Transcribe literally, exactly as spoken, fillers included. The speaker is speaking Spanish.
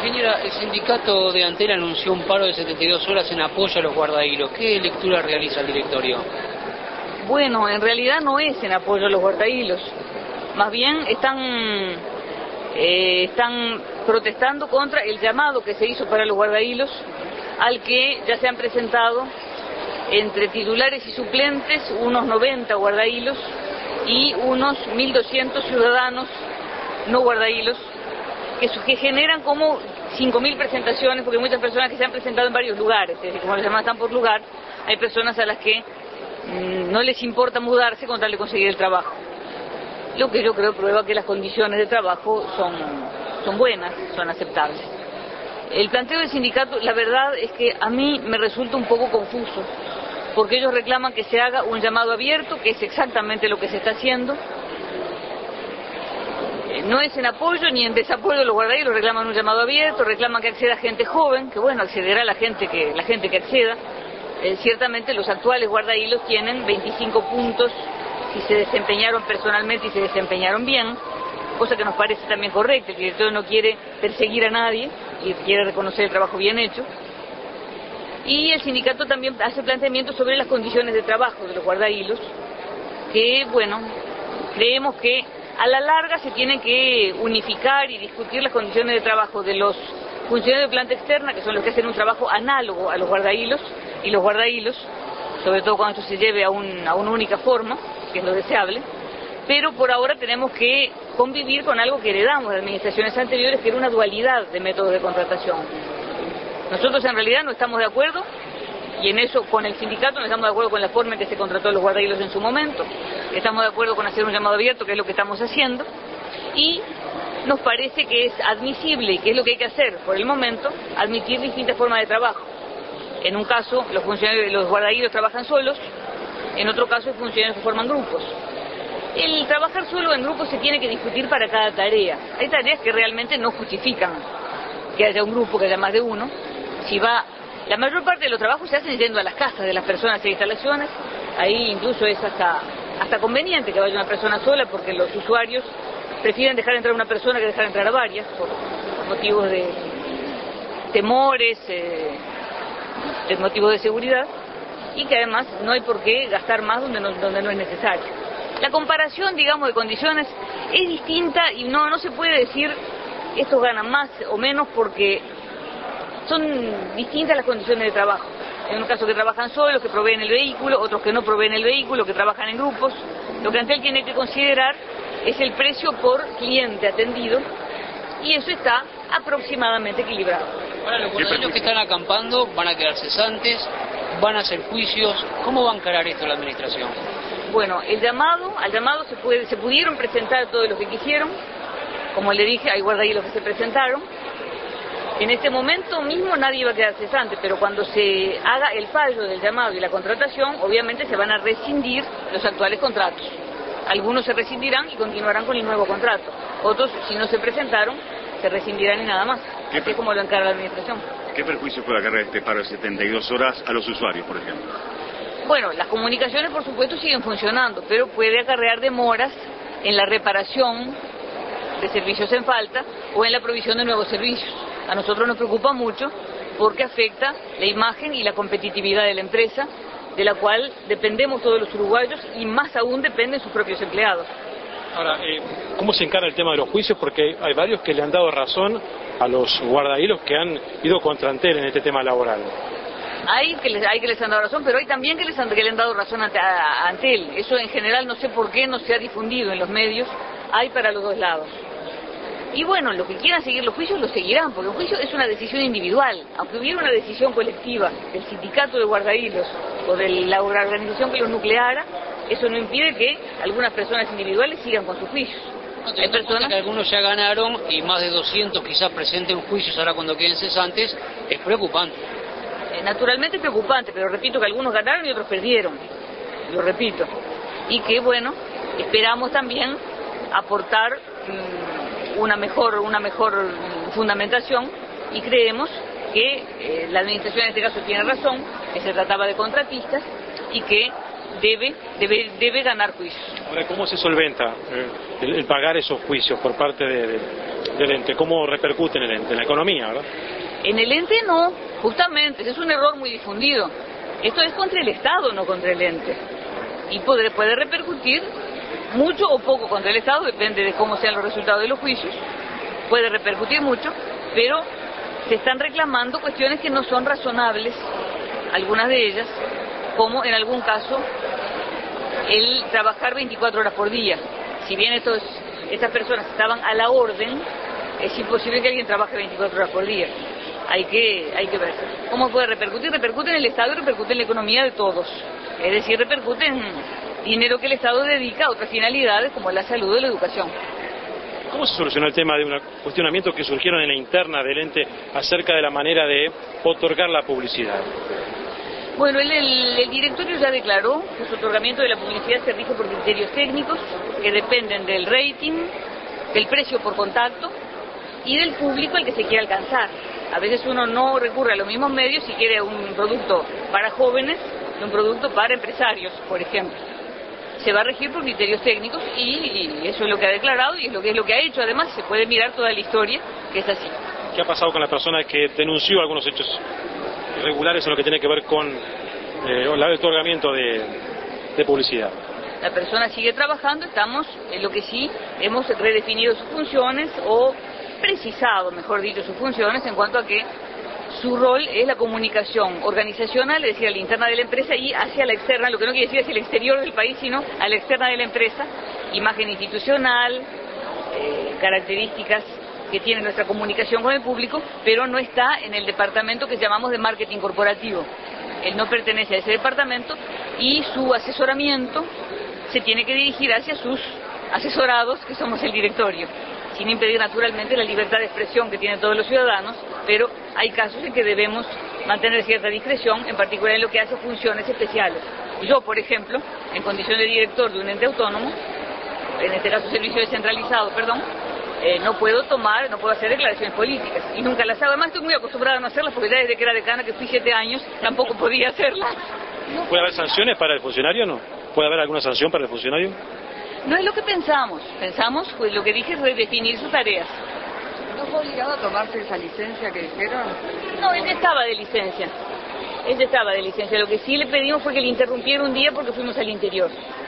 Ingeniera, el sindicato de Antel anunció un paro de setenta y dos horas en apoyo a los guardahilos. ¿Qué lectura realiza el directorio? Bueno, en realidad no es en apoyo a los guardahilos. Más bien están, eh, están protestando contra el llamado que se hizo para los guardahilos, al que ya se han presentado entre titulares y suplentes unos noventa guardahilos y unos mil doscientos ciudadanos no guardahilos, que, que generan como cinco mil presentaciones, porque hay muchas personas que se han presentado en varios lugares, es decir, como los demás están por lugar, hay personas a las que mmm, no les importa mudarse con tal de conseguir el trabajo. Lo que yo creo prueba que las condiciones de trabajo son, son buenas, son aceptables. El planteo del sindicato, la verdad es que a mí me resulta un poco confuso, porque ellos reclaman que se haga un llamado abierto, que es exactamente lo que se está haciendo. No es en apoyo ni en desapoyo de los guardahilos, reclaman un llamado abierto, reclaman que acceda gente joven, que bueno, accederá la gente que, la gente que acceda. Eh, ciertamente los actuales guardahilos tienen veinticinco puntos si se desempeñaron personalmente y se desempeñaron bien, cosa que nos parece también correcta. El directorio no quiere perseguir a nadie y quiere reconocer el trabajo bien hecho. Y el sindicato también hace planteamientos sobre las condiciones de trabajo de los guardahilos, que bueno, creemos que a la larga se tiene que unificar y discutir las condiciones de trabajo de los funcionarios de planta externa, que son los que hacen un trabajo análogo a los guardahilos, y los guardahilos, sobre todo cuando esto se lleve a, un, a una única forma, que es lo deseable. Pero por ahora tenemos que convivir con algo que heredamos de administraciones anteriores, que era una dualidad de métodos de contratación. Nosotros en realidad no estamos de acuerdo, y en eso con el sindicato no estamos de acuerdo con la forma en que se contrató a los guardahilos en su momento. Estamos de acuerdo con hacer un llamado abierto, que es lo que estamos haciendo, y nos parece que es admisible, y que es lo que hay que hacer por el momento, admitir distintas formas de trabajo. En un caso los funcionarios, los guardahilos trabajan solos, en otro caso los funcionarios forman grupos. El trabajar solo en grupos se tiene que discutir para cada tarea. Hay tareas que realmente no justifican que haya un grupo, que haya más de uno. Si va, la mayor parte de los trabajos se hacen yendo a las casas de las personas e instalaciones. Ahí incluso es hasta, hasta conveniente que vaya una persona sola, porque los usuarios prefieren dejar entrar a una persona que dejar entrar a varias, por motivos de temores, eh, de motivos de seguridad, y que además no hay por qué gastar más donde no, donde no es necesario. La comparación, digamos, de condiciones es distinta, y no, no se puede decir estos ganan más o menos, porque son distintas las condiciones de trabajo. En un caso que trabajan solos, que proveen el vehículo, otros que no proveen el vehículo, que trabajan en grupos. Lo que Antel tiene que considerar es el precio por cliente atendido, y eso está aproximadamente equilibrado. Ahora, los guardahilos que están acampando van a quedar cesantes, van a hacer juicios. ¿Cómo va a encarar esto la administración? Bueno, el llamado, al llamado se, puede, se pudieron presentar todos los que quisieron. Como le dije, hay guardahilos que se presentaron. En este momento mismo nadie va a quedar cesante, pero cuando se haga el fallo del llamado y la contratación, obviamente se van a rescindir los actuales contratos. Algunos se rescindirán y continuarán con el nuevo contrato. Otros, si no se presentaron, se rescindirán y nada más. Así es como lo encarga la administración. ¿Qué perjuicio puede acarrear este paro de setenta y dos horas a los usuarios, por ejemplo? Bueno, las comunicaciones por supuesto siguen funcionando, pero puede acarrear demoras en la reparación de servicios en falta o en la provisión de nuevos servicios. A nosotros nos preocupa mucho porque afecta la imagen y la competitividad de la empresa, de la cual dependemos todos los uruguayos, y más aún dependen sus propios empleados. Ahora, eh, ¿cómo se encara el tema de los juicios? Porque hay varios que le han dado razón a los guardahilos que han ido contra Antel en este tema laboral. Hay que les, hay que les han dado razón, pero hay también que les han, que le han dado razón a, a, a Antel. Eso en general no sé por qué no se ha difundido en los medios. Hay para los dos lados. Y bueno, los que quieran seguir los juicios los seguirán, porque un juicio es una decisión individual. Aunque hubiera una decisión colectiva del sindicato de guardahilos o de la organización que los nucleara, eso no impide que algunas personas individuales sigan con sus juicios. No, hay personas que algunos ya ganaron y más de doscientos quizás presenten juicios ahora cuando queden cesantes. Es preocupante. Eh, naturalmente es preocupante, pero repito que algunos ganaron y otros perdieron. Lo repito. Y que bueno, esperamos también aportar mmm, una mejor, una mejor fundamentación, y creemos que eh, la administración en este caso tiene razón, que se trataba de contratistas y que debe, debe, debe ganar juicios. Ahora, ¿cómo se solventa eh, el, el pagar esos juicios por parte de, de, del ente? ¿Cómo repercute en el ente? En la economía, ¿verdad? En el ente no, justamente, ese es un error muy difundido. Esto es contra el Estado, no contra el ente. Y puede, puede repercutir mucho o poco contra el Estado, depende de cómo sean los resultados de los juicios. Puede repercutir mucho, pero se están reclamando cuestiones que no son razonables, algunas de ellas, como en algún caso el trabajar veinticuatro horas por día. Si bien estos, estas personas estaban a la orden, es imposible que alguien trabaje veinticuatro horas por día. Hay que, hay que ver. ¿Cómo puede repercutir? Repercute en el Estado y repercute en la economía de todos. Es decir, repercute en dinero que el Estado dedica a otras finalidades como la salud o la educación. ¿Cómo se solucionó el tema de unos cuestionamientos que surgieron en la interna del ente acerca de la manera de otorgar la publicidad? Bueno, el, el, el directorio ya declaró que su otorgamiento de la publicidad se rige por criterios técnicos que dependen del rating, del precio por contacto y del público al que se quiere alcanzar. A veces uno no recurre a los mismos medios si quiere un producto para jóvenes que un producto para empresarios, por ejemplo. Se va a regir por criterios técnicos y, y eso es lo que ha declarado y es lo que es lo que ha hecho. Además, se puede mirar toda la historia, que es así. ¿Qué ha pasado con la persona que denunció algunos hechos irregulares en lo que tiene que ver con eh, el otorgamiento de, de publicidad? La persona sigue trabajando, estamos en lo que sí hemos redefinido sus funciones o precisado, mejor dicho, sus funciones en cuanto a que su rol es la comunicación organizacional, es decir, a la interna de la empresa y hacia la externa, lo que no quiere decir hacia el exterior del país, sino a la externa de la empresa, imagen institucional, eh, características que tiene nuestra comunicación con el público, pero no está en el departamento que llamamos de marketing corporativo. Él no pertenece a ese departamento y su asesoramiento se tiene que dirigir hacia sus asesorados, que somos el directorio, sin impedir naturalmente la libertad de expresión que tienen todos los ciudadanos, pero hay casos en que debemos mantener cierta discreción, en particular en lo que hace funciones especiales. Yo, por ejemplo, en condición de director de un ente autónomo, en este caso servicio descentralizado, perdón, eh, no puedo tomar, no puedo hacer declaraciones políticas, y nunca las hago. Además estoy muy acostumbrada a no hacerlas, porque ya desde que era decana, que fui siete años, tampoco podía hacerlas. No. ¿Puede haber sanciones para el funcionario o no? ¿Puede haber alguna sanción para el funcionario? No es lo que pensamos. Pensamos, pues lo que dije es redefinir sus tareas. ¿No fue obligado a tomarse esa licencia que dijeron? No, él ya estaba de licencia. Él ya estaba de licencia. Lo que sí le pedimos fue que le interrumpiera un día porque fuimos al interior.